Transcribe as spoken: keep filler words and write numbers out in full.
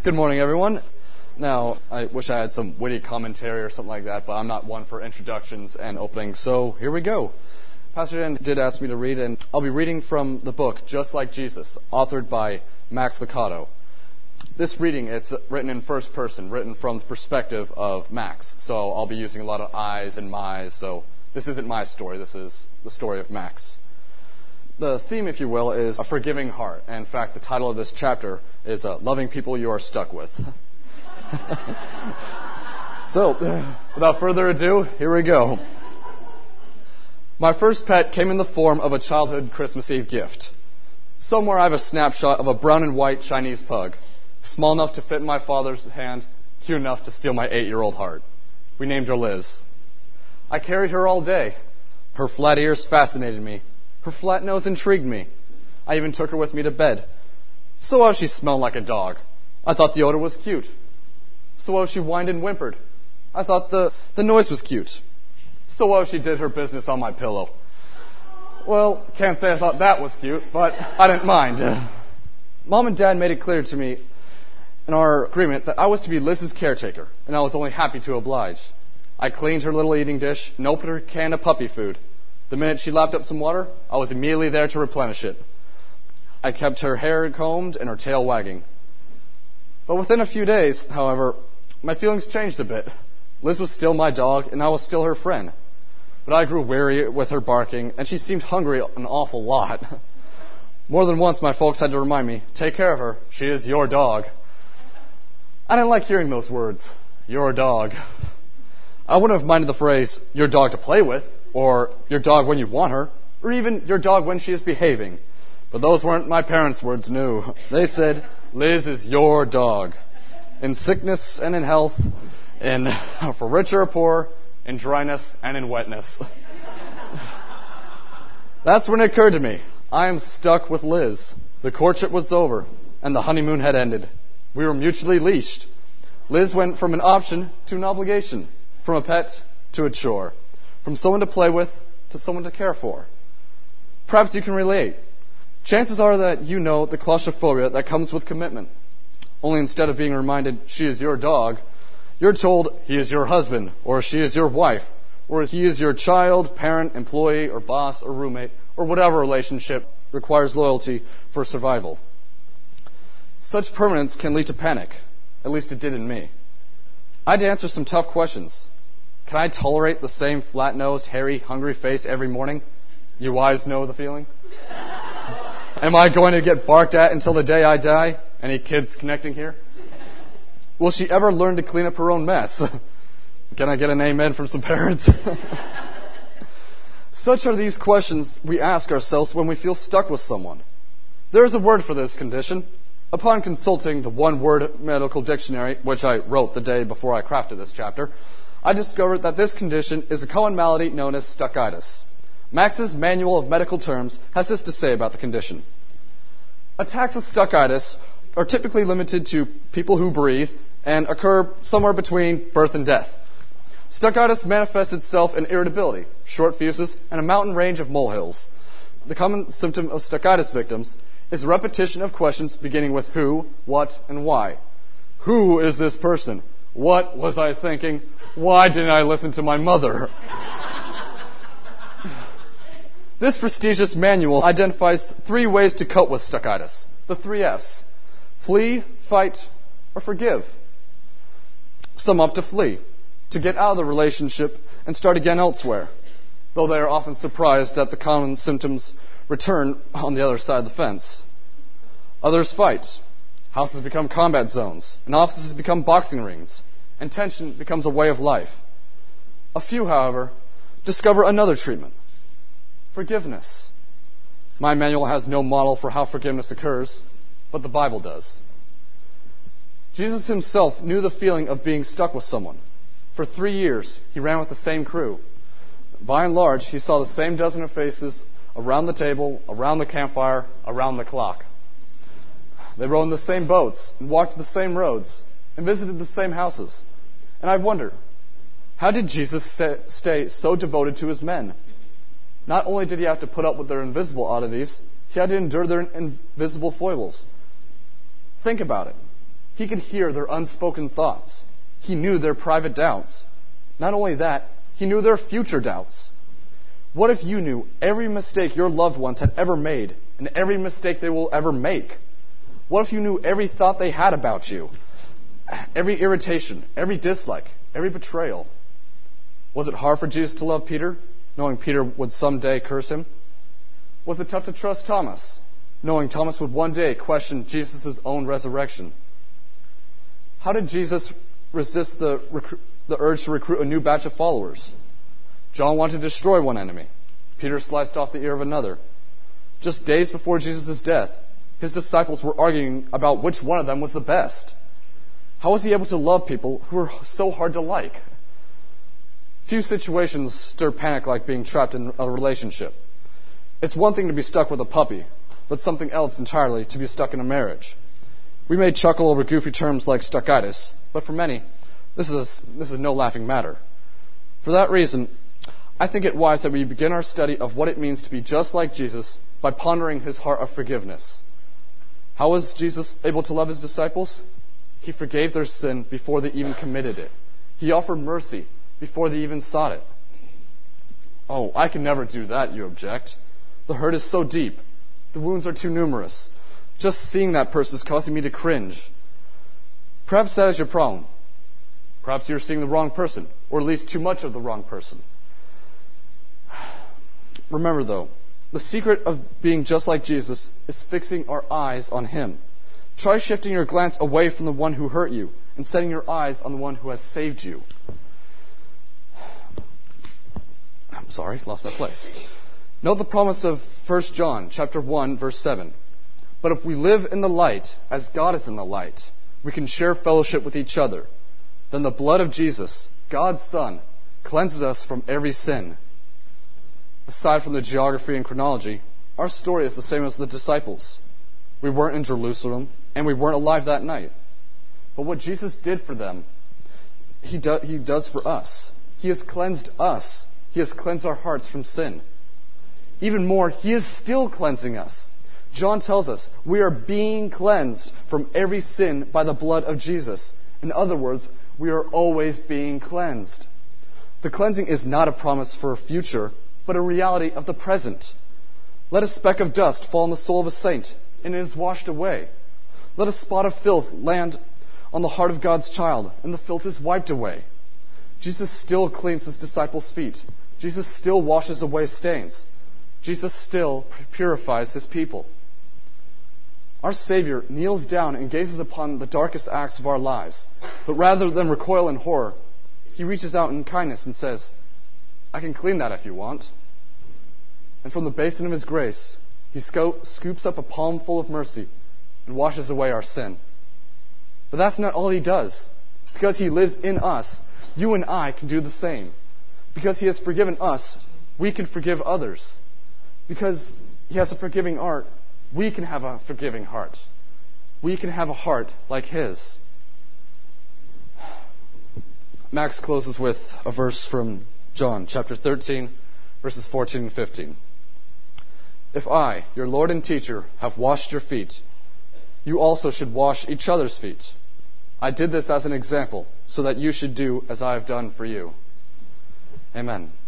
Good morning, everyone. Now, I wish I had some witty commentary or something like that, but I'm not one for introductions and openings, so here we go. Pastor Dan did ask me to read, and I'll be reading from the book Just Like Jesus, authored by Max Lucado. This reading, it's written in first person, written from the perspective of Max, so I'll be using a lot of I's and my's, so this isn't my story, this is the story of Max. The theme, if you will, is a forgiving heart. And in fact, the title of this chapter is uh, Loving People You Are Stuck With. So, without further ado, here we go. My first pet came in the form of a childhood Christmas Eve gift. Somewhere I have a snapshot of a brown and white Chinese pug, small enough to fit in my father's hand, cute enough to steal my eight-year-old heart. We named her Liz. I carried her all day. Her flat ears fascinated me. Her flat nose intrigued me. I even took her with me to bed. So what if she smelled like a dog? I thought the odor was cute. So what if she whined and whimpered? I thought the, the noise was cute. So what if she did her business on my pillow? Well, can't say I thought that was cute, but I didn't mind. Mom and Dad made it clear to me in our agreement that I was to be Liz's caretaker, and I was only happy to oblige. I cleaned her little eating dish and opened her can of puppy food. The minute she lapped up some water, I was immediately there to replenish it. I kept her hair combed and her tail wagging. But within a few days, however, my feelings changed a bit. Liz was still my dog, and I was still her friend. But I grew weary with her barking, and she seemed hungry an awful lot. More than once, my folks had to remind me, take care of her, she is your dog. I didn't like hearing those words, your dog. I wouldn't have minded the phrase, your dog to play with, or your dog when you want her, or even your dog when she is behaving. But those weren't my parents' words, no. They said, Liz is your dog. In sickness and in health, in for richer or poor, in dryness and in wetness. That's when it occurred to me. I am stuck with Liz. The courtship was over, and the honeymoon had ended. We were mutually leashed. Liz went from an option to an obligation, from a pet to a chore. From someone to play with to someone to care for. Perhaps you can relate. Chances are that you know the claustrophobia that comes with commitment. Only instead of being reminded she is your dog, you're told he is your husband, or she is your wife, or he is your child, parent, employee, or boss, or roommate, or whatever relationship requires loyalty for survival. Such permanence can lead to panic. At least it did in me. I had to answer some tough questions. Can I tolerate the same flat-nosed, hairy, hungry face every morning? You wise know the feeling. Am I going to get barked at until the day I die? Any kids connecting here? Will she ever learn to clean up her own mess? Can I get an amen from some parents? Such are these questions we ask ourselves when we feel stuck with someone. There is a word for this condition. Upon consulting the one-word medical dictionary, which I wrote the day before I crafted this chapter, I discovered that this condition is a common malady known as stuckitis. Max's Manual of Medical Terms has this to say about the condition. Attacks of stuckitis are typically limited to people who breathe and occur somewhere between birth and death. Stuckitis manifests itself in irritability, short fuses, and a mountain range of molehills. The common symptom of stuckitis victims is repetition of questions beginning with who, what, and why. Who is this person? What was I thinking? Why didn't I listen to my mother? This prestigious manual identifies three ways to cope with stuckitis. The three F's. Flee, fight, or forgive. Some opt to flee, to get out of the relationship and start again elsewhere, though they are often surprised that the common symptoms return on the other side of the fence. Others fight. Houses become combat zones, and offices become boxing rings, and tension becomes a way of life. A few, however, discover another treatment. Forgiveness. My manual has no model for how forgiveness occurs, but the Bible does. Jesus himself knew the feeling of being stuck with someone. For three years, he ran with the same crew. By and large, he saw the same dozen of faces around the table, around the campfire, around the clock. They rowed in the same boats and walked the same roads and visited the same houses. And I wonder, how did Jesus stay so devoted to his men? Not only did he have to put up with their invisible oddities, he had to endure their invisible foibles. Think about it. He could hear their unspoken thoughts. He knew their private doubts. Not only that, he knew their future doubts. What if you knew every mistake your loved ones had ever made and every mistake they will ever make? What if you knew every thought they had about you? Every irritation, every dislike, every betrayal. Was it hard for Jesus to love Peter, knowing Peter would someday curse him? Was it tough to trust Thomas, knowing Thomas would one day question Jesus' own resurrection? How did Jesus resist the, recru- the urge to recruit a new batch of followers? John wanted to destroy one enemy. Peter sliced off the ear of another. Just days before Jesus' death, his disciples were arguing about which one of them was the best. How was he able to love people who were so hard to like? Few situations stir panic like being trapped in a relationship. It's one thing to be stuck with a puppy, but something else entirely to be stuck in a marriage. We may chuckle over goofy terms like stuckitis, but for many, this is, a, this is no laughing matter. For that reason, I think it wise that we begin our study of what it means to be just like Jesus by pondering his heart of forgiveness. How was Jesus able to love his disciples? He forgave their sin before they even committed it. He offered mercy before they even sought it. Oh, I can never do that, you object. The hurt is so deep. The wounds are too numerous. Just seeing that person is causing me to cringe. Perhaps that is your problem. Perhaps you're seeing the wrong person, or at least too much of the wrong person. Remember, though, the secret of being just like Jesus is fixing our eyes on him. Try shifting your glance away from the one who hurt you and setting your eyes on the one who has saved you. I'm sorry, lost my place. Note the promise of First John chapter one, verse seven. But if we live in the light, as God is in the light, we can share fellowship with each other. Then the blood of Jesus, God's Son, cleanses us from every sin. Aside from the geography and chronology, our story is the same as the disciples. We weren't in Jerusalem, and we weren't alive that night. But what Jesus did for them, he, do, he does for us. He has cleansed us. He has cleansed our hearts from sin. Even more, he is still cleansing us. John tells us we are being cleansed from every sin by the blood of Jesus. In other words, we are always being cleansed. The cleansing is not a promise for a future, but a reality of the present. Let a speck of dust fall on the soul of a saint, and it is washed away. Let a spot of filth land on the heart of God's child, and the filth is wiped away. Jesus still cleans his disciples' feet. Jesus still washes away stains. Jesus still purifies his people. Our Savior kneels down and gazes upon the darkest acts of our lives. But rather than recoil in horror, he reaches out in kindness and says, I can clean that if you want. And from the basin of his grace, he sco- scoops up a palm full of mercy and washes away our sin. But that's not all he does. Because he lives in us, you and I can do the same. Because he has forgiven us, we can forgive others. Because he has a forgiving heart, we can have a forgiving heart. We can have a heart like his. Max closes with a verse from John chapter thirteen, verses fourteen and fifteen. If I, your Lord and teacher, have washed your feet, you also should wash each other's feet. I did this as an example, so that you should do as I have done for you. Amen.